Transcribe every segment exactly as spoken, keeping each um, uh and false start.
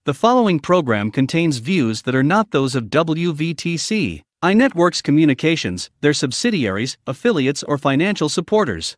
The following program contains views that are not those of W V T C, iNetworks Communications, their subsidiaries, affiliates, or financial supporters.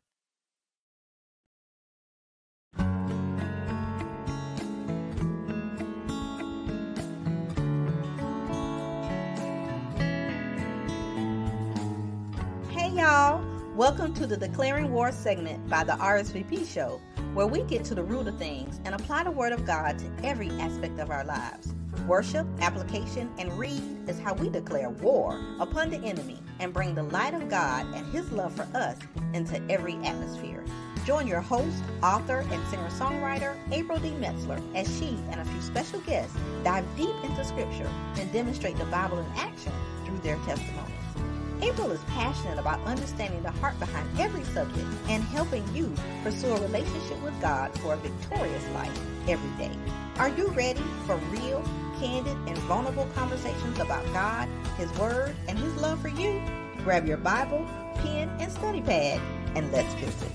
Hey y'all, welcome to the Declaring War segment by the R S V P Show, where we get to the root of things and apply the Word of God to every aspect of our lives. Worship, application, and read is how we declare war upon the enemy and bring the light of God and His love for us into every atmosphere. Join your host, author, and singer-songwriter, April D. Metzler, as she and a few special guests dive deep into Scripture and demonstrate the Bible in action through their testimonies. April is passionate about understanding the heart behind every subject and helping you pursue a relationship with God for a victorious life every day. Are you ready for real, candid, and vulnerable conversations about God, His Word, and His love for you? Grab your Bible, pen, and study pad, and let's visit.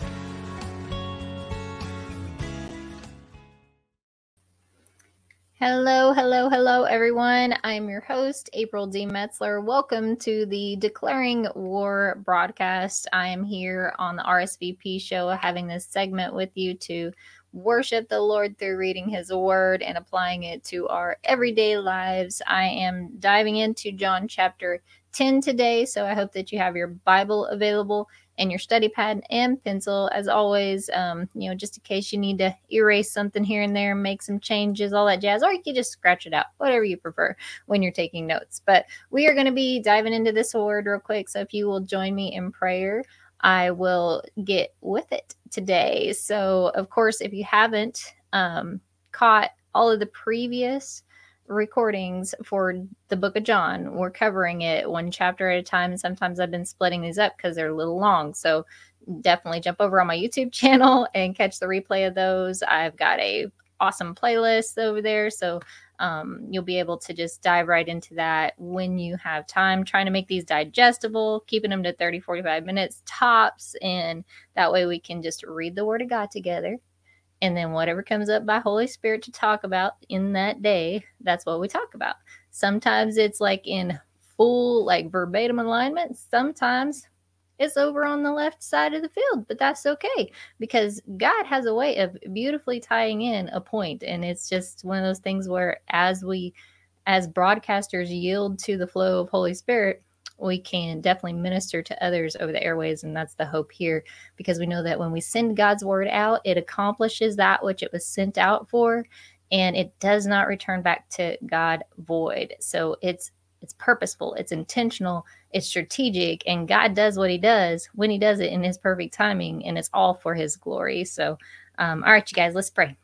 Hello, hello, hello, everyone. I'm your host, April D. Metzler. Welcome to the Declaring War broadcast. I am here on the R S V P show having this segment with you to worship the Lord through reading His Word and applying it to our everyday lives. I am diving into John chapter ten today, so I hope that you have your Bible available and your study pad and pencil, as always, um, you know, just in case you need to erase something here and there, make some changes, all that jazz, or you can just scratch it out, whatever you prefer when you're taking notes. But we are going to be diving into this word real quick, so if you will join me in prayer, I will get with it today. So, of course, if you haven't um, caught all of the previous recordings for the book of John, we're covering it one chapter at a time, and sometimes I've been splitting these up because they're a little long, so definitely jump over on my YouTube channel and catch the replay of those. I've got a awesome playlist over there, so um, you'll be able to just dive right into that when you have time, trying to make these digestible, keeping them to thirty, forty-five minutes tops, and that way we can just read the Word of God together. And then whatever comes up by Holy Spirit to talk about in that day, that's what we talk about. Sometimes it's like in full, like verbatim alignment. Sometimes it's over on the left side of the field, but that's okay because God has a way of beautifully tying in a point. And it's just one of those things where as we, as broadcasters, yield to the flow of Holy Spirit, we can definitely minister to others over the airways. And that's the hope here, because we know that when we send God's word out, it accomplishes that which it was sent out for, and it does not return back to God void. So it's it's purposeful, it's intentional, it's strategic, and God does what He does when He does it in His perfect timing, and it's all for His glory. So, um, all right, you guys, let's pray.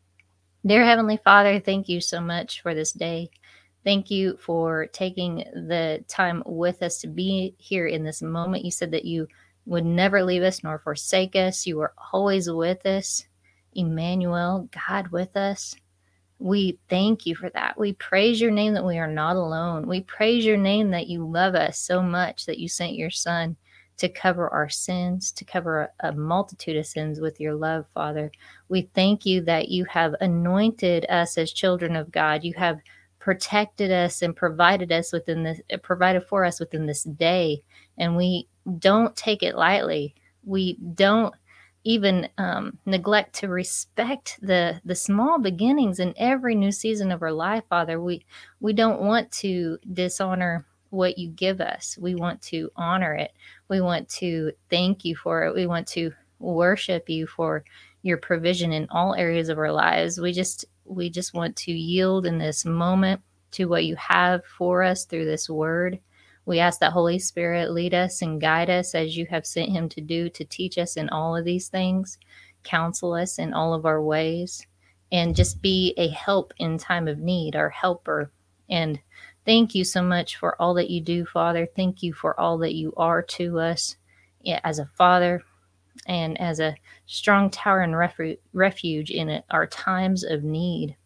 Dear Heavenly Father, thank you so much for this day. Thank you for taking the time with us to be here in this moment. You said that you would never leave us nor forsake us. You are always with us. Emmanuel, God with us. We thank you for that. We praise your name that we are not alone. We praise your name that you love us so much that you sent your Son to cover our sins, to cover a, a multitude of sins with your love, Father. We thank you that you have anointed us as children of God. You have protected us and provided us within this, provided for us within this day. And we don't take it lightly. We don't even um, neglect to respect the, the small beginnings in every new season of our life, Father. We, we don't want to dishonor what you give us. We want to honor it. We want to thank you for it. We want to worship you for your provision in all areas of our lives. We just we just want to yield in this moment to what you have for us through this word. We ask that Holy Spirit lead us and guide us as you have sent him to do, to teach us in all of these things, counsel us in all of our ways, and just be a help in time of need, our helper. And thank you so much for all that you do, Father. Thank you for all that you are to us as a father and as a strong tower and refu- refuge in it, our times of need.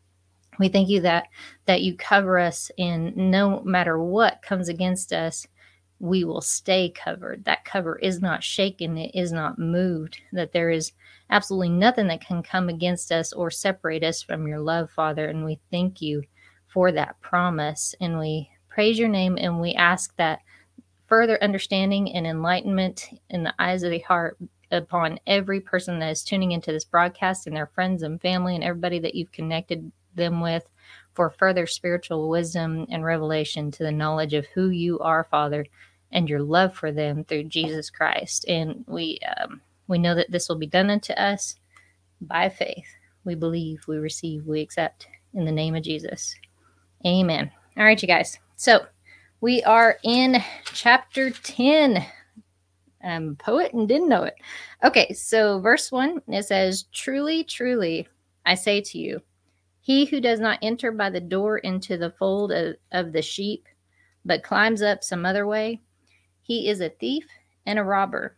We thank you that that you cover us, and no matter what comes against us, we will stay covered. That cover is not shaken, it is not moved, that there is absolutely nothing that can come against us or separate us from your love, Father. And we thank you for that promise, and we praise your name, and we ask that further understanding and enlightenment in the eyes of the heart upon every person that is tuning into this broadcast, and their friends and family and everybody that you've connected them with, for further spiritual wisdom and revelation to the knowledge of who you are, Father, and your love for them through Jesus Christ. And we um, we know that this will be done unto us by faith. We believe, we receive, we accept in the name of Jesus. Amen. All right, you guys. So we are in chapter ten. I'm a poet and didn't know it. Okay, so verse one, it says, "Truly, truly, I say to you, he who does not enter by the door into the fold of, of the sheep, but climbs up some other way, he is a thief and a robber.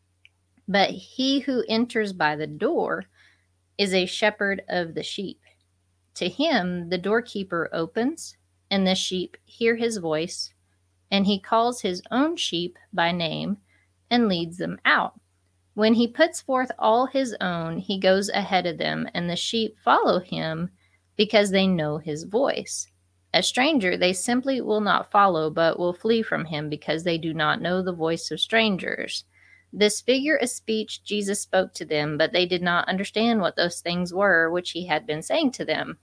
But he who enters by the door is a shepherd of the sheep. To him the doorkeeper opens, and the sheep hear his voice, and he calls his own sheep by name and leads them out. When he puts forth all his own, he goes ahead of them, and the sheep follow him because they know his voice. A stranger they simply will not follow, but will flee from him because they do not know the voice of strangers." This figure of speech Jesus spoke to them, but they did not understand what those things were which he had been saying to them.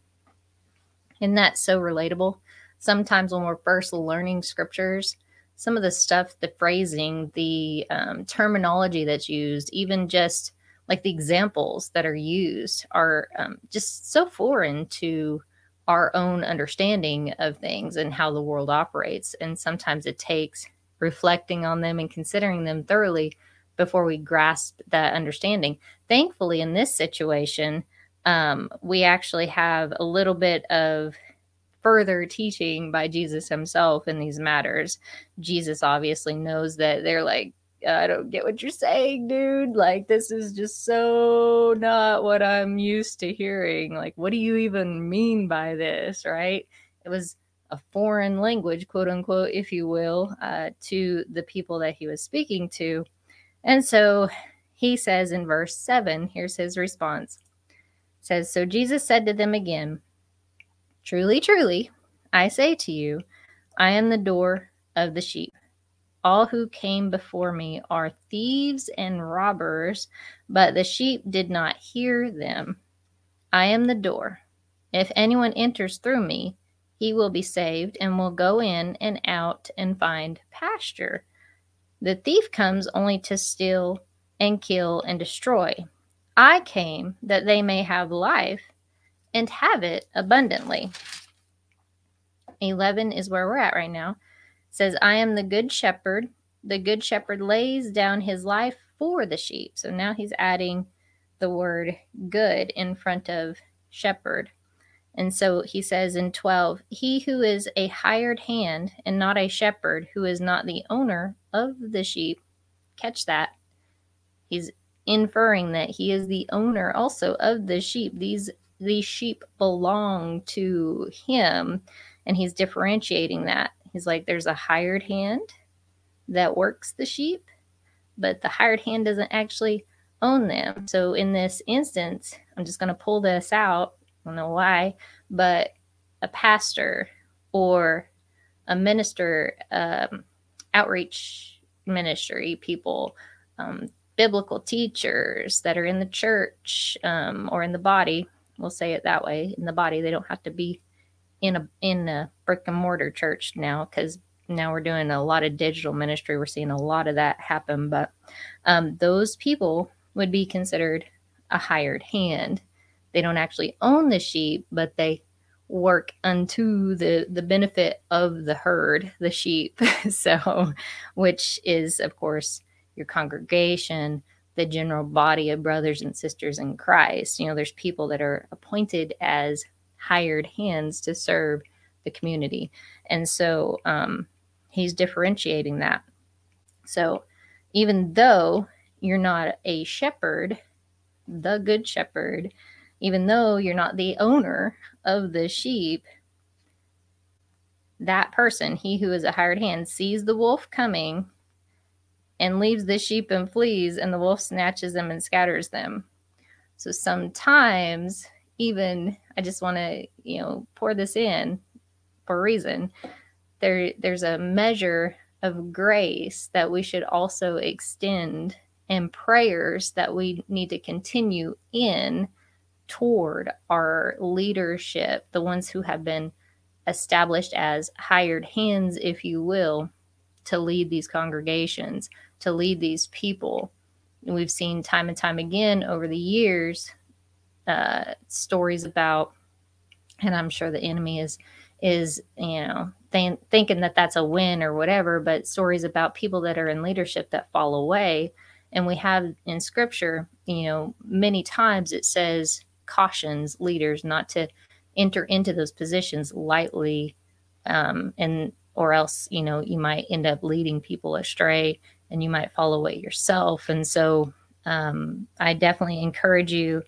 Isn't that so relatable? Sometimes when we're first learning scriptures, some of the stuff, the phrasing, the um, terminology that's used, even just like the examples that are used are um, just so foreign to our own understanding of things and how the world operates. And sometimes it takes reflecting on them and considering them thoroughly before we grasp that understanding. Thankfully, in this situation, um, we actually have a little bit of further teaching by Jesus himself in these matters. Jesus obviously knows that they're like, I don't get what you're saying, dude. Like, this is just so not what I'm used to hearing. Like, what do you even mean by this, right? It was a foreign language, quote unquote, if you will, uh, to the people that he was speaking to. And so he says in verse seven, here's his response. It says, "So Jesus said to them again, 'Truly, truly, I say to you, I am the door of the sheep. All who came before me are thieves and robbers, but the sheep did not hear them. I am the door. If anyone enters through me, he will be saved and will go in and out and find pasture. The thief comes only to steal and kill and destroy. I came that they may have life and have it abundantly." eleven is where we're at right now. It says, "I am the good shepherd. The good shepherd lays down his life for the sheep." So now he's adding the word good in front of shepherd. And so he says in twelve, "He who is a hired hand and not a shepherd, who is not the owner of the sheep," catch that. He's inferring that he is the owner also of the sheep. These these sheep belong to him, and he's differentiating that. He's like, there's a hired hand that works the sheep, but the hired hand doesn't actually own them. So in this instance, I'm just going to pull this out. I don't know why, but a pastor or a minister, um, outreach ministry people, um, biblical teachers that are in the church um, or in the body, we'll say it that way, in the body. They don't have to be in a in a brick and mortar church now, because now we're doing a lot of digital ministry. We're seeing a lot of that happen, but um, those people would be considered a hired hand. They don't actually own the sheep, but they work unto the the benefit of the herd, the sheep. So, which is, of course, your congregation, the general body of brothers and sisters in Christ. You know, there's people that are appointed as hired hands to serve the community. And so um, he's differentiating that. So even though you're not a shepherd, the good shepherd, even though you're not the owner of the sheep, that person, he who is a hired hand, sees the wolf coming and leaves the sheep and flees, and the wolf snatches them and scatters them. So sometimes, even, I just want to, you know, pour this in for a reason. There, there's a measure of grace that we should also extend, and prayers that we need to continue in toward our leadership, the ones who have been established as hired hands, if you will, to lead these congregations, to lead these people. And we've seen time and time again over the years uh, stories about, and I'm sure the enemy is is you know th- thinking that that's a win or whatever, but stories about people that are in leadership that fall away. And we have in scripture, you know, many times it says, cautions leaders not to enter into those positions lightly, um, and or else, you know, you might end up leading people astray and you might fall away yourself. And so um, I definitely encourage you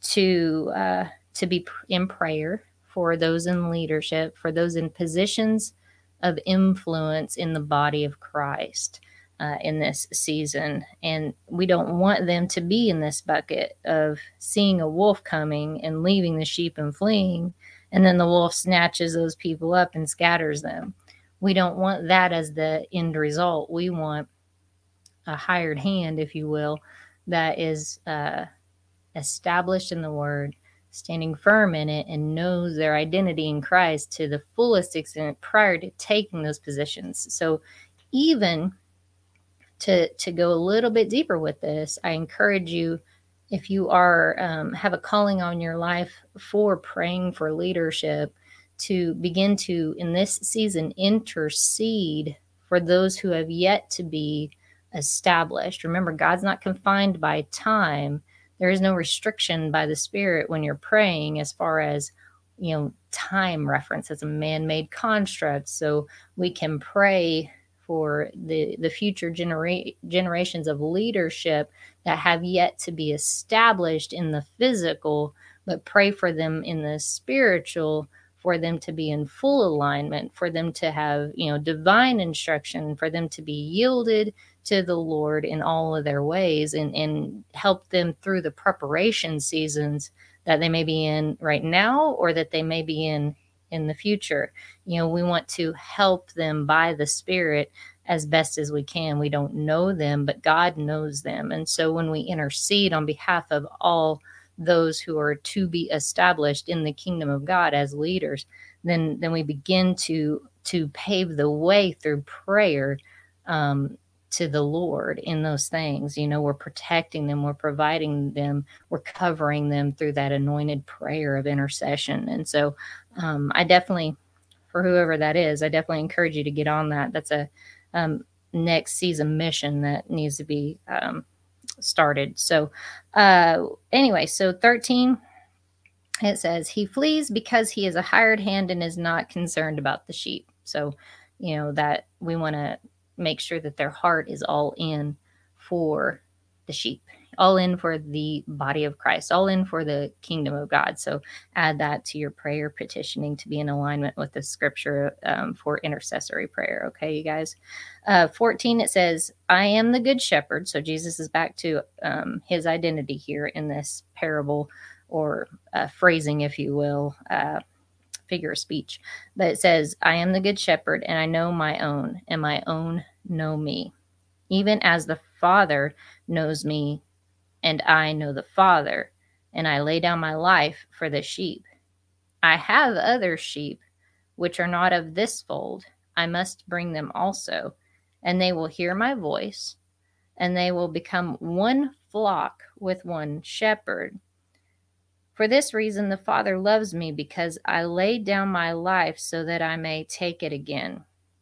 to uh, to be in prayer for those in leadership, for those in positions of influence in the body of Christ uh, in this season. And we don't want them to be in this bucket of seeing a wolf coming and leaving the sheep and fleeing, and then the wolf snatches those people up and scatters them. We don't want that as the end result. We want a hired hand, if you will, that is uh, established in the word, standing firm in it, and knows their identity in Christ to the fullest extent prior to taking those positions. So even to to go a little bit deeper with this, I encourage you, if you are um, have a calling on your life for praying for leadership, to begin to, in this season, intercede for those who have yet to be established. Remember, God's not confined by time. There is no restriction by the Spirit when you're praying as far as, you know, time reference as a man-made construct. So we can pray for the, the future genera- generations of leadership that have yet to be established in the physical, but pray for them in the spiritual, for them to be in full alignment, for them to have, you know, divine instruction, for them to be yielded to the Lord in all of their ways, and, and help them through the preparation seasons that they may be in right now, or that they may be in in the future. You know, we want to help them by the Spirit as best as we can. We don't know them, but God knows them. And so when we intercede on behalf of all those who are to be established in the kingdom of God as leaders, then then we begin to to pave the way through prayer um, to the Lord in those things. You know, we're protecting them, we're providing them, we're covering them through that anointed prayer of intercession. And so um, I definitely, for whoever that is, I definitely encourage you to get on that. That's a um, next season mission that needs to be um, started. So uh, anyway, so thirteen, it says, he flees because he is a hired hand and is not concerned about the sheep. So, you know, that we want to make sure that their heart is all in for the sheep, all in for the body of Christ, all in for the kingdom of God. So add that to your prayer petitioning to be in alignment with the scripture um, for intercessory prayer. Okay, you guys. Uh, fourteen, it says, I am the good shepherd. So Jesus is back to um, his identity here in this parable, or uh, phrasing, if you will, uh, figure of speech. But it says, I am the good shepherd, and I know my own, and my own know me. Even as the Father knows me, and I know the Father, and I lay down my life for the sheep. I have other sheep, which are not of this fold. I must bring them also, and they will hear my voice, and they will become one flock with one shepherd. For this reason, the Father loves me, because I lay down my life so that I may take it again.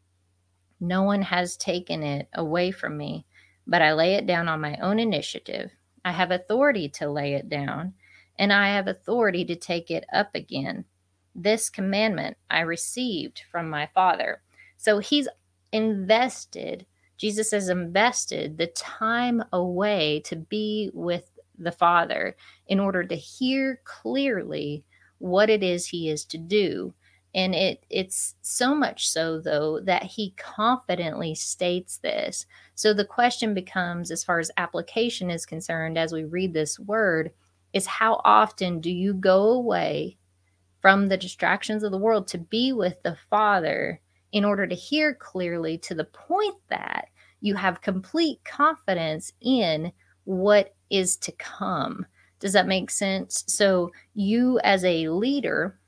No one has taken it away from me, but I lay it down on my own initiative. I have authority to lay it down, and I have authority to take it up again. This commandment I received from my Father. So he's invested, Jesus has invested the time away to be with the Father in order to hear clearly what it is he is to do. And it it's so much so, though, that he confidently states this. So the question becomes, as far as application is concerned, as we read this word, is how often do you go away from the distractions of the world to be with the Father in order to hear clearly, to the point that you have complete confidence in what is to come. Does that make sense? So you as a leader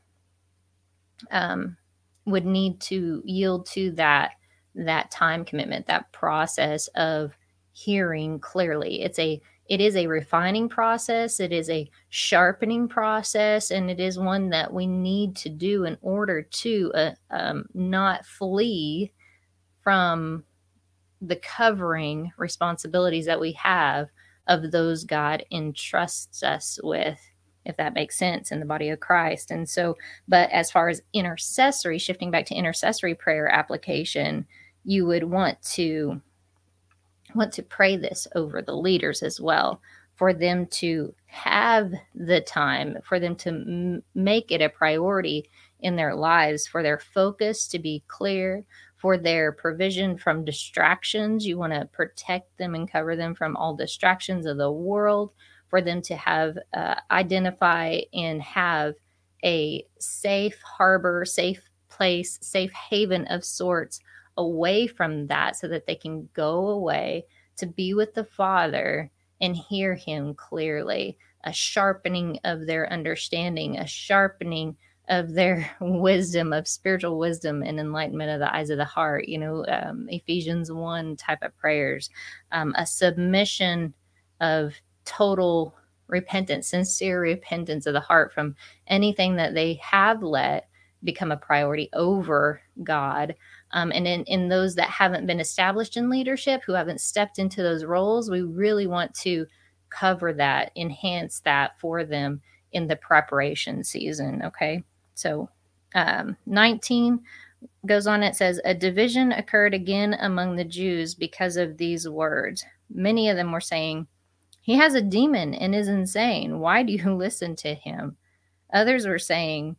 um, would need to yield to that that time commitment, that process of hearing clearly. It's a it is a refining process. It is a sharpening process, and it is one that we need to do in order to uh, um, not flee from the covering responsibilities that we have of those God entrusts us with, if that makes sense, in the body of Christ. And so, but as far as intercessory, shifting back to intercessory prayer application, you would want to want to pray this over the leaders as well, for them to have the time, for them to m- make it a priority in their lives, for their focus to be clear, for their provision from distractions. You want to protect them and cover them from all distractions of the world, for them to have, uh, identify and have a safe harbor, safe place, safe haven of sorts away from that, so that they can go away to be with the Father and hear him clearly, a sharpening of their understanding, a sharpening of their wisdom, of spiritual wisdom and enlightenment of the eyes of the heart, you know, um, Ephesians one type of prayers, um, a submission of total repentance, sincere repentance of the heart from anything that they have let become a priority over God. Um, and in, in those that haven't been established in leadership, who haven't stepped into those roles, we really want to cover that, enhance that for them in the preparation season. Okay. So um, nineteen goes on. It says, a division occurred again among the Jews because of these words. Many of them were saying, he has a demon and is insane. Why do you listen to him? Others were saying,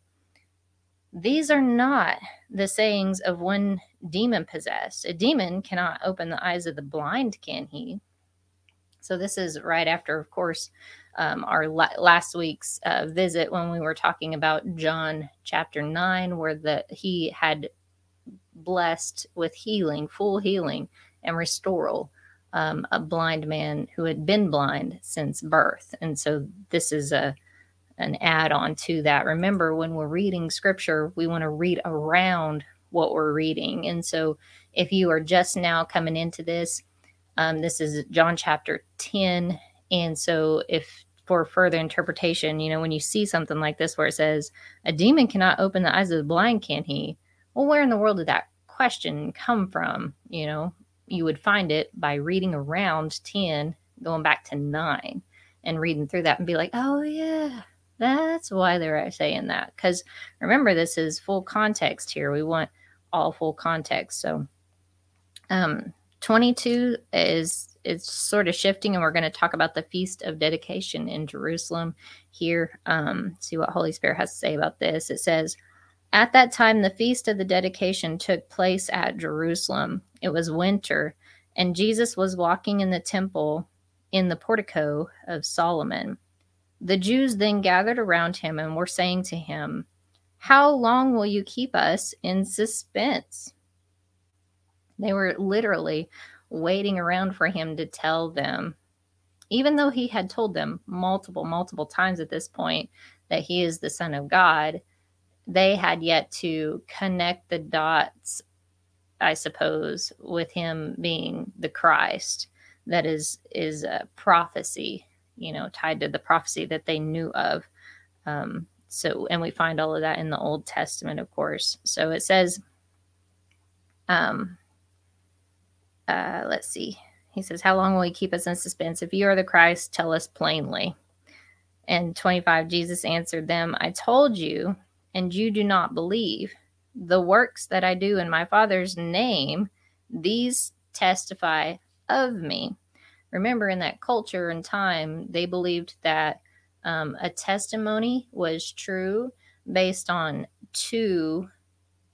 these are not the sayings of one demon possessed. A demon cannot open the eyes of the blind, can he? So this is right after, of course, um, our la- last week's uh, visit, when we were talking about John chapter nine, where the he had blessed with healing, full healing and restoral, um, a blind man who had been blind since birth. And so this is a an add-on to that. Remember, when we're reading scripture, we want to read around what we're reading. And so if you are just now coming into this, um, this is John chapter ten. And so if for further interpretation, you know, when you see something like this where it says, a demon cannot open the eyes of the blind, can he? Well, where in the world did that question come from? You know, you would find it by reading around ten, going back to nine, and reading through that and be like, oh yeah, that's why they're saying that. Because remember, this is full context here. We want all full context. So um, twenty-two is is sort of shifting, and we're going to talk about the Feast of Dedication in Jerusalem here. Um, see what Holy Spirit has to say about this. It says, at that time, the Feast of the Dedication took place at Jerusalem. It was winter, and Jesus was walking in the temple in the portico of Solomon. The Jews then gathered around him and were saying to him, how long will you keep us in suspense? They were literally waiting around for him to tell them, even though he had told them multiple, multiple times at this point that he is the Son of God. They had yet to connect the dots, I suppose, with him being the Christ. That is, is a prophecy, you know, tied to the prophecy that they knew of. Um, so, and we find all of that in the Old Testament, of course. So it says, um, uh, let's see. He says, how long will you keep us in suspense? If you are the Christ, tell us plainly. And twenty-five, Jesus answered them, I told you, and you do not believe. The works that I do in my Father's name, these testify of me. Remember, in that culture and time, they believed that um, a testimony was true based on two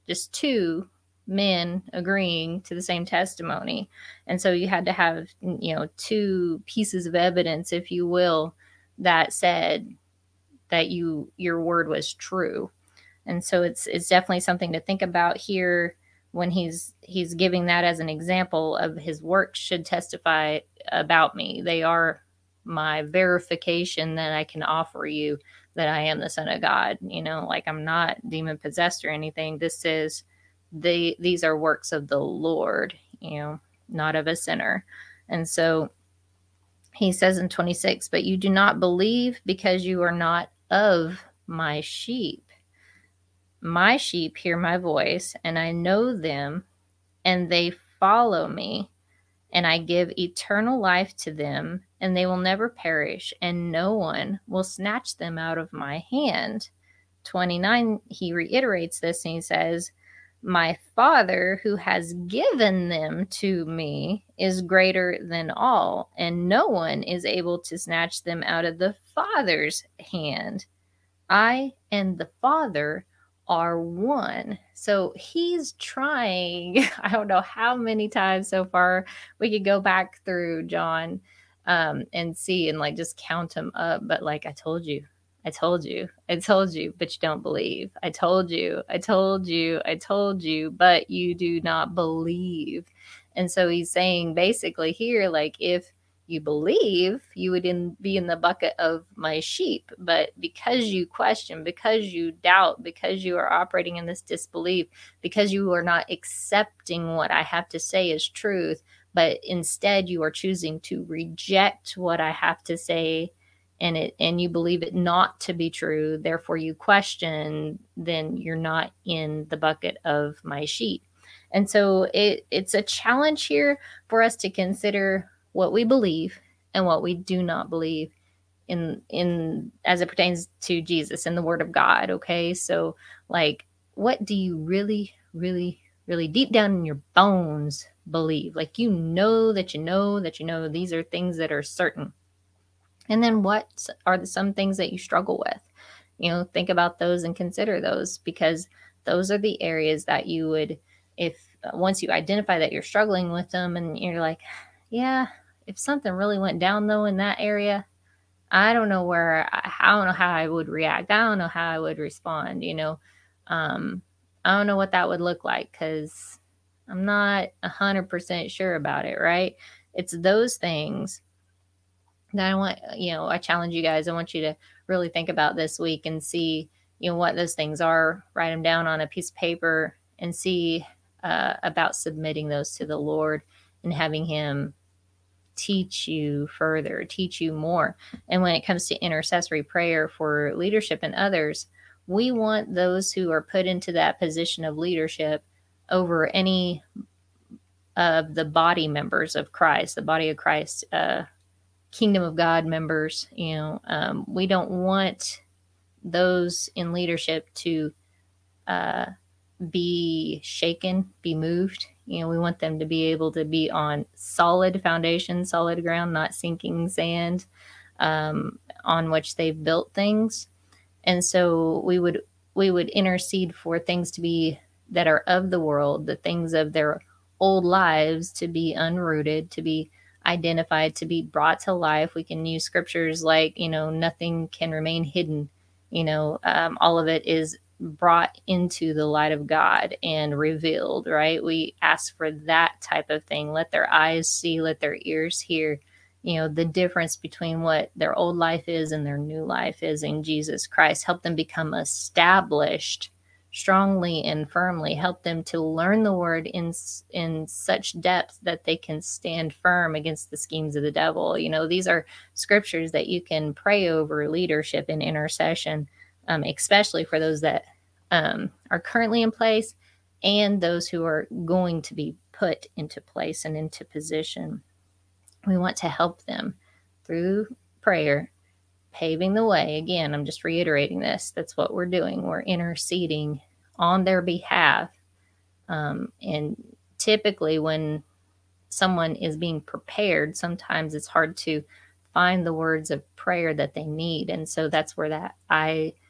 just two men agreeing to the same testimony. And so you had to have, you know, two pieces of evidence, if you will, that said that you your word was true. And so it's it's definitely something to think about here when he's he's giving that as an example of his works should testify about me. They are my verification that I can offer you that I am the Son of God. You know, like I'm not demon possessed or anything. This is they these are works of the Lord, you know, not of a sinner. And so he says in twenty-six, but you do not believe because you are not of my sheep. My sheep hear my voice, and I know them, and they follow me, and I give eternal life to them, and they will never perish, and no one will snatch them out of my hand. twenty-nine, he reiterates this, and he says, my Father who has given them to me is greater than all, and no one is able to snatch them out of the Father's hand. I and the Father are one. So he's trying, I don't know how many times so far we could go back through John um, and see and like just count them up. But like I told you, I told you, I told you, but you don't believe. I told you, I told you, I told you, but you do not believe. And so he's saying basically here, like if you believe, you would in, be in the bucket of my sheep. But because you question, because you doubt, because you are operating in this disbelief, because you are not accepting what I have to say as truth, but instead you are choosing to reject what I have to say, and it and you believe it not to be true, therefore you question, then you're not in the bucket of my sheep. And so it it's a challenge here for us to consider what we believe and what we do not believe in in as it pertains to Jesus and the Word of God. Okay, so like, what do you really, really, really deep down in your bones believe? Like, you know that you know that you know these are things that are certain. And then what are the, some things that you struggle with? You know, think about those and consider those, because those are the areas that you would, if once you identify that you're struggling with them and you're like, yeah, if something really went down though in that area, I don't know where, I, I don't know how I would react. I don't know how I would respond, you know. Um, I don't know what that would look like because I'm not one hundred percent sure about it, right? It's those things that I want, you know, I challenge you guys. I want you to really think about this week and see, you know, what those things are. Write them down on a piece of paper and see uh, about submitting those to the Lord and having Him teach you further, teach you more. And when it comes to intercessory prayer for leadership and others, we want those who are put into that position of leadership over any of the body members of Christ, the body of Christ, uh, kingdom of God members. You know, um, we don't want those in leadership to uh, be shaken, be moved. You know, we want them to be able to be on solid foundation, solid ground, not sinking sand, um, on which they've built things. And so we would we would intercede for things to be that are of the world, the things of their old lives to be unrooted, to be identified, to be brought to life. We can use scriptures like, you know, nothing can remain hidden. You know, um, all of it is brought into the light of God and revealed, right? We ask for that type of thing. Let their eyes see, let their ears hear, you know, the difference between what their old life is and their new life is in Jesus Christ. Help them become established strongly and firmly. Help them to learn the word in in such depth that they can stand firm against the schemes of the devil. You know, these are scriptures that you can pray over leadership and intercession, um, especially for those that um, are currently in place and those who are going to be put into place and into position. We want to help them through prayer, paving the way. Again, I'm just reiterating this. That's what we're doing. We're interceding on their behalf. Um, and typically when someone is being prepared, sometimes it's hard to find the words of prayer that they need. And so that's where that I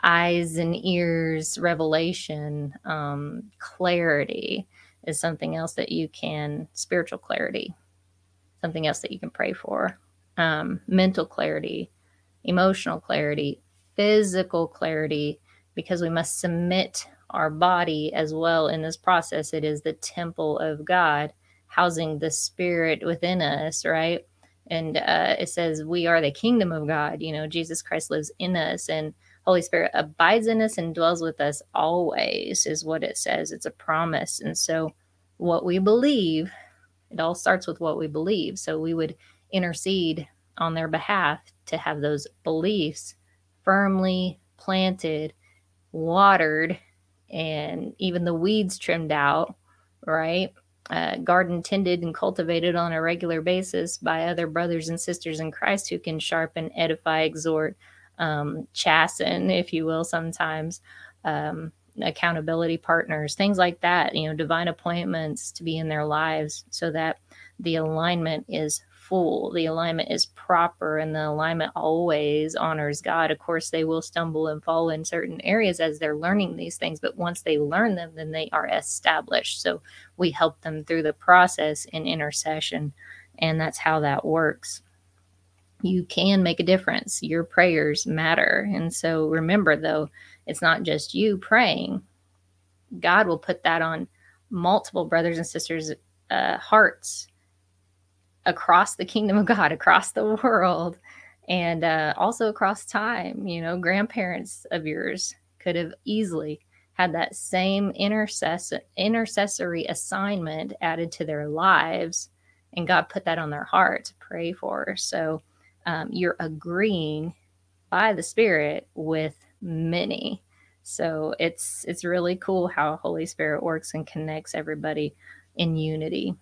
eyes and ears revelation. Um, clarity is something else that you can, spiritual clarity, something else that you can pray for. Um, mental clarity, emotional clarity, physical clarity, because we must submit our body as well in this process. It is the temple of God, housing the spirit within us, right? And uh, it says we are the kingdom of God. You know, Jesus Christ lives in us, and Holy Spirit abides in us and dwells with us always, is what it says. It's a promise. And so what we believe, it all starts with what we believe. So we would intercede on their behalf to have those beliefs firmly planted, watered, and even the weeds trimmed out, right? Uh, garden tended and cultivated on a regular basis by other brothers and sisters in Christ who can sharpen, edify, exhort, um, chasten, if you will, sometimes, um, accountability partners, things like that, you know, divine appointments to be in their lives so that the alignment is full, the alignment is proper, and the alignment always honors God. Of course, they will stumble and fall in certain areas as they're learning these things, but once they learn them, then they are established. So we help them through the process in intercession, and that's how that works. You can make a difference. Your prayers matter. And so remember, though, it's not just you praying. God will put that on multiple brothers and sisters' uh, hearts across the kingdom of God, across the world, and uh, also across time. You know, grandparents of yours could have easily had that same intercess- intercessory assignment added to their lives, and God put that on their heart to pray for. So um, you're agreeing by the Spirit with many. So it's it's really cool how Holy Spirit works and connects everybody in unity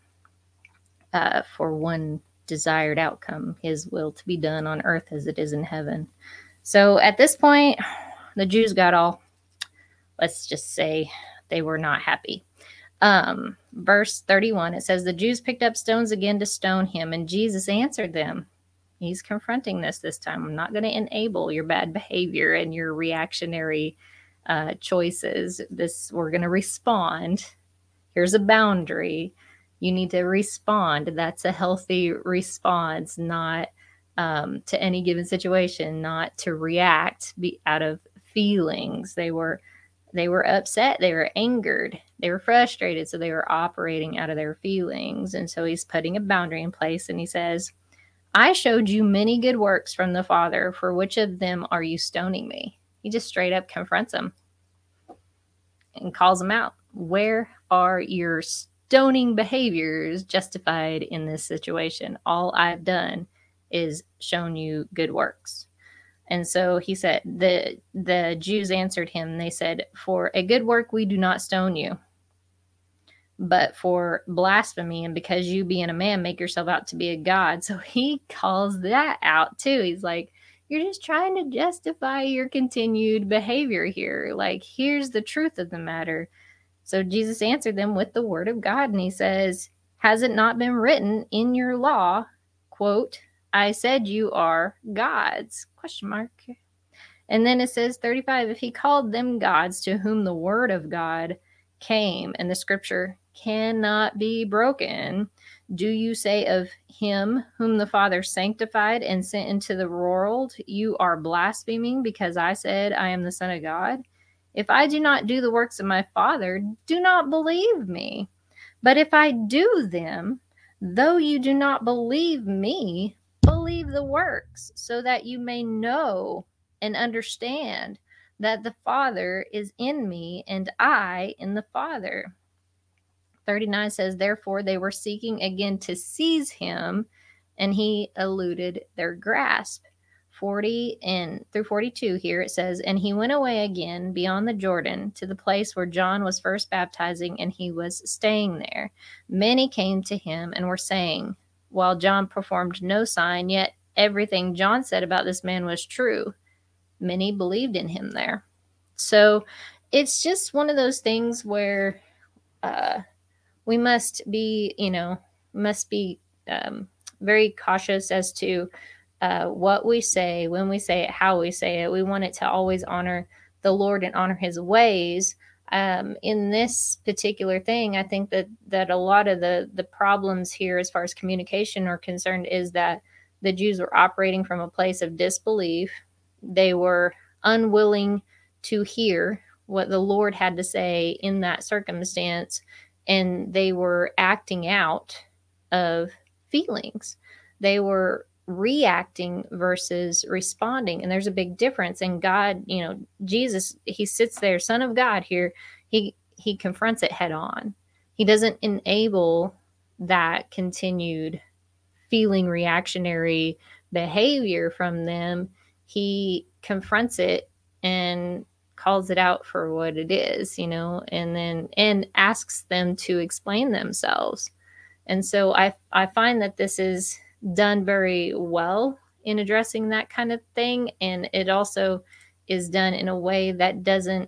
uh, for one desired outcome, His will to be done on earth as it is in heaven. So at this point, the Jews got all, let's just say, they were not happy. Um, verse thirty-one, it says, the Jews picked up stones again to stone him, and Jesus answered them. He's confronting this this time. I'm not going to enable your bad behavior and your reactionary uh, choices. This, we're going to respond. Here's a boundary. You need to respond. That's a healthy response, not um, to any given situation, not to react be, out of feelings. They were they were upset. They were angered. They were frustrated. So they were operating out of their feelings. And so he's putting a boundary in place, and he says, I showed you many good works from the Father. For which of them are you stoning me? He just straight up confronts them and calls them out. Where are your stoning behaviors justified in this situation? All I've done is shown you good works. And so he said, the, the Jews answered him, they said, for a good work we do not stone you, but for blasphemy, and because you being a man make yourself out to be a god. So he calls that out too. He's like, you're just trying to justify your continued behavior here. Like, here's the truth of the matter. So Jesus answered them with the word of God, and he says, has it not been written in your law, quote, I said you are gods, question mark. And then it says thirty-five, if he called them gods to whom the word of God came, and the scripture cannot be broken, do you say of him whom the Father sanctified and sent into the world, you are blaspheming because I said I am the Son of God? If I do not do the works of my Father, do not believe me. But if I do them, though you do not believe me, believe the works, so that you may know and understand that the Father is in me and I in the Father. thirty-nine says, therefore they were seeking again to seize him, and he eluded their grasp. forty and through forty-two here it says, and he went away again beyond the Jordan to the place where John was first baptizing, and he was staying there. Many came to him and were saying, while John performed no sign, yet everything John said about this man was true. Many believed in him there. So it's just one of those things where uh, we must be, you know, must be um, very cautious as to uh, what we say, when we say it, how we say it. We want it to always honor the Lord and honor his ways. Um, in this particular thing, I think that that a lot of the the problems here as far as communication are concerned is that the Jews were operating from a place of disbelief. They were unwilling to hear what the Lord had to say in that circumstance, and they were acting out of feelings. They were reacting versus responding, and there's a big difference. And God, you know, Jesus, he sits there, Son of God here, he he confronts it head on. He doesn't enable that continued feeling reactionary behavior from them. He confronts it and calls it out for what it is, you know, and then and asks them to explain themselves. And so I I find that this is done very well in addressing that kind of thing. And it also is done in a way that doesn't,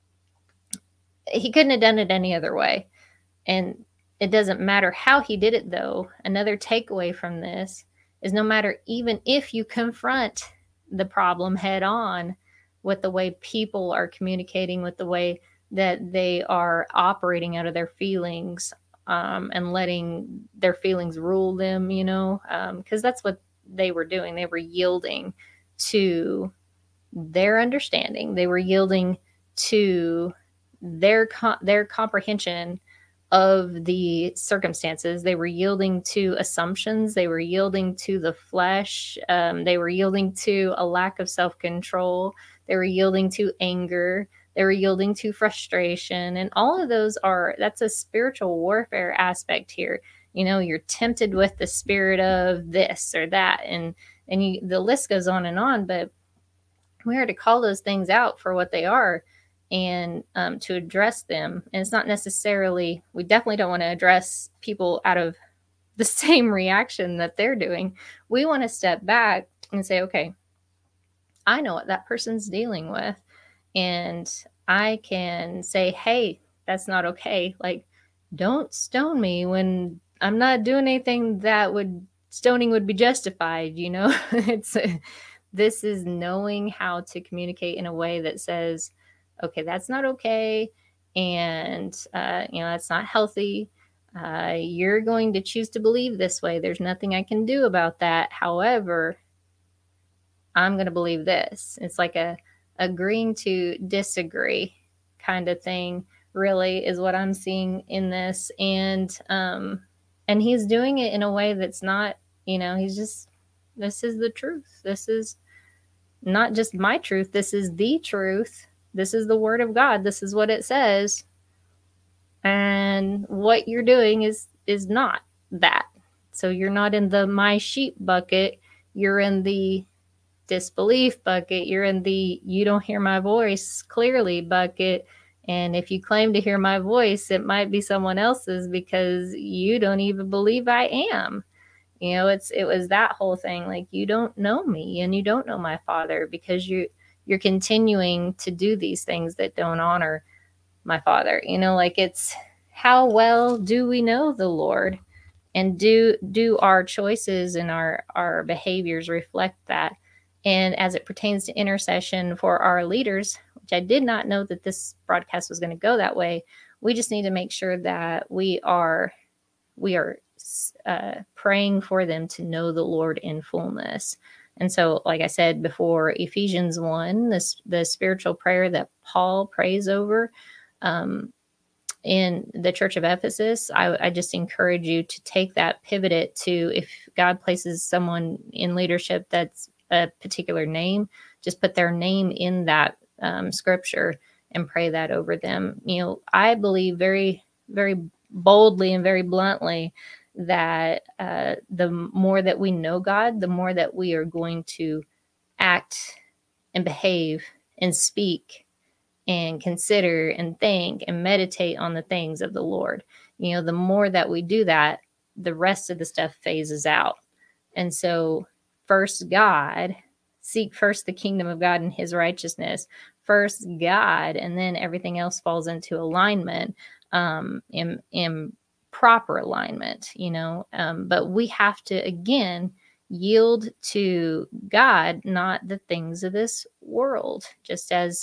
he couldn't have done it any other way. And it doesn't matter how he did it, though. Another takeaway from this is no matter, even if you confront the problem head on with the way people are communicating, with the way that they are operating out of their feelings, Um, and letting their feelings rule them, you know, because um, that's what they were doing. They were yielding to their understanding. They were yielding to their co- their comprehension of the circumstances. They were yielding to assumptions. They were yielding to the flesh. Um, they were yielding to a lack of self-control. They were yielding to anger. They were yielding to frustration. And all of those are, that's a spiritual warfare aspect here. You know, you're tempted with the spirit of this or that. And, and you, the list goes on and on, but we are to call those things out for what they are and um, to address them. And it's not necessarily, we definitely don't want to address people out of the same reaction that they're doing. We want to step back and say, okay, I know what that person's dealing with. And I can say, hey, that's not okay. Like, don't stone me when I'm not doing anything that would, stoning would be justified, you know? It's a, this is knowing how to communicate in a way that says, okay, that's not okay. And, uh, you know, that's not healthy. Uh, you're going to choose to believe this way. There's nothing I can do about that. However, I'm going to believe this. It's like a, agreeing to disagree kind of thing, really, is what I'm seeing in this. And um and he's doing it in a way that's not, you know, he's just, this is the truth. This is not just my truth. This is the truth. This is the word of God. This is what it says. And what you're doing is is not that. So you're not in the my sheep bucket. You're in the disbelief bucket. You're in the you don't hear my voice clearly bucket. And if you claim to hear my voice, it might be someone else's because you don't even believe I am. You know, it's it was that whole thing. Like, you don't know me and you don't know my Father because you you're continuing to do these things that don't honor my Father. You know, like, it's how well do we know the Lord? And do do our choices and our our behaviors reflect that? And as it pertains to intercession for our leaders, which I did not know that this broadcast was going to go that way, we just need to make sure that we are we are uh, praying for them to know the Lord in fullness. And so, like I said before, Ephesians one, this the spiritual prayer that Paul prays over um, in the church of Ephesus, I, I just encourage you to take that, pivot it to, if God places someone in leadership that's a particular name, just put their name in that um, scripture and pray that over them. You know, I believe very, very boldly and very bluntly that uh, the more that we know God, the more that we are going to act and behave and speak and consider and think and meditate on the things of the Lord. You know, the more that we do that, the rest of the stuff phases out. And so first God, seek first the kingdom of God and his righteousness, first God, and then everything else falls into alignment, um, in, in proper alignment, you know, um, but we have to, again, yield to God, not the things of this world, just as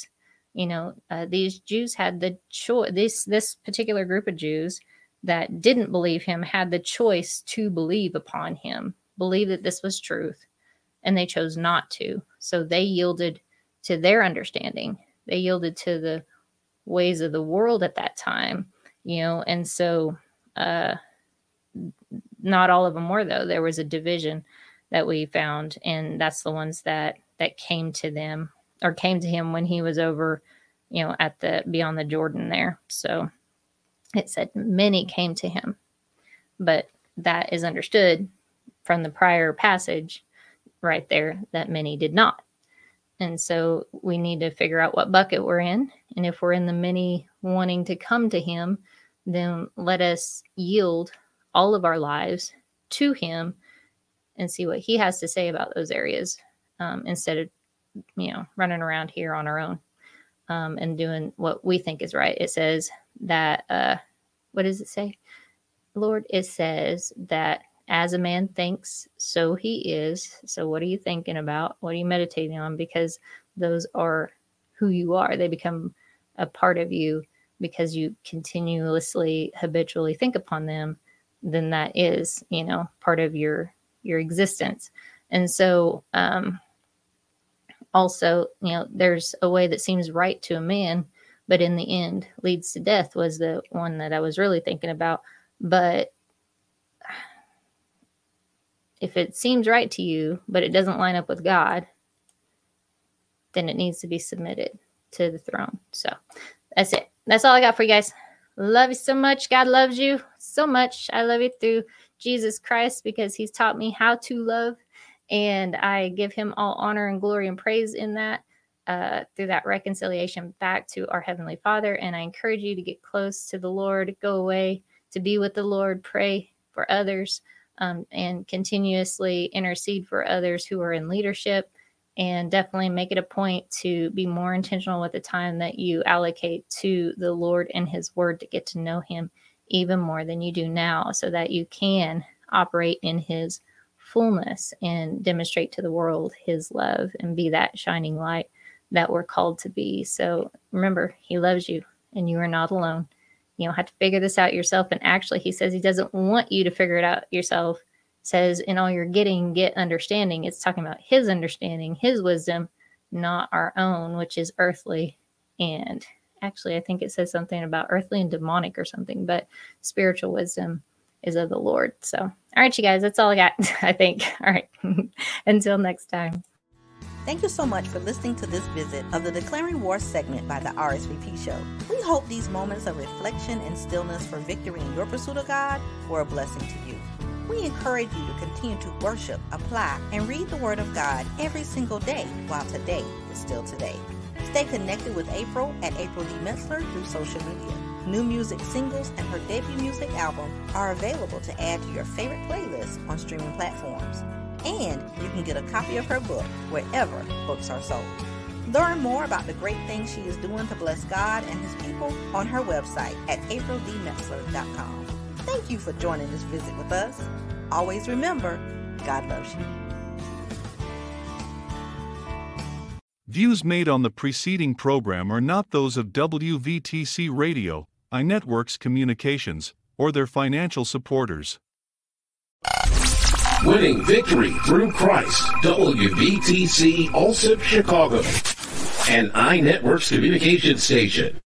You know, uh, these Jews had the choice, this, this particular group of Jews that didn't believe him had the choice to believe upon him, believe that this was truth, and they chose not to. So they yielded to their understanding. They yielded to the ways of the world at that time, you know, and so uh, not all of them were, though. There was a division that we found, and that's the ones that, that came to them or came to him when he was over, you know, at the, beyond the Jordan there. So it said many came to him, but that is understood from the prior passage right there that many did not. And so we need to figure out what bucket we're in. And if we're in the many wanting to come to him, then let us yield all of our lives to him and see what he has to say about those areas, um, instead of, you know, running around here on our own, um, and doing what we think is right. It says that, uh, what does it say? Lord, it says that as a man thinks, so he is. So what are you thinking about? What are you meditating on? Because those are who you are. They become a part of you because you continuously, habitually think upon them. Then that is, you know, part of your, your existence. And so, um, also, you know, there's a way that seems right to a man, but in the end leads to death was the one that I was really thinking about. But if it seems right to you, but it doesn't line up with God, then it needs to be submitted to the throne. So that's it. That's all I got for you guys. Love you so much. God loves you so much. I love you through Jesus Christ because he's taught me how to love. And I give him all honor and glory and praise in that, uh, through that reconciliation back to our Heavenly Father. And I encourage you to get close to the Lord, go away to be with the Lord, pray for others, um, and continuously intercede for others who are in leadership. And definitely make it a point to be more intentional with the time that you allocate to the Lord and his word to get to know him even more than you do now, so that you can operate in his fullness and demonstrate to the world his love and be that shining light that we're called to be. So remember, he loves you and you are not alone. You don't have to figure this out yourself. And actually, he says he doesn't want you to figure it out yourself. Says in all you're getting, get understanding. It's talking about his understanding, his wisdom, not our own, which is earthly. And actually, I think it says something about earthly and demonic or something, but spiritual wisdom is of the Lord. So, all right, you guys, that's all I got, I think. All right. Until next time. Thank you so much for listening to this visit of the Declaring War segment by the R S V P Show. We hope these moments of reflection and stillness for victory in your pursuit of God were a blessing to you. We encourage you to continue to worship, apply, and read the Word of God every single day while today is still today. Stay connected with April at April D. Metzler through social media. New music singles and her debut music album are available to add to your favorite playlist on streaming platforms. And you can get a copy of her book wherever books are sold. Learn more about the great things she is doing to bless God and his people on her website at april d metzler dot com. Thank you for joining this visit with us. Always remember, God loves you. Views made on the preceding program are not those of W V T C Radio, iNetworks Communications, or their financial supporters. Winning victory through Christ, W V T C Allsip Chicago, an iNetworks communication station.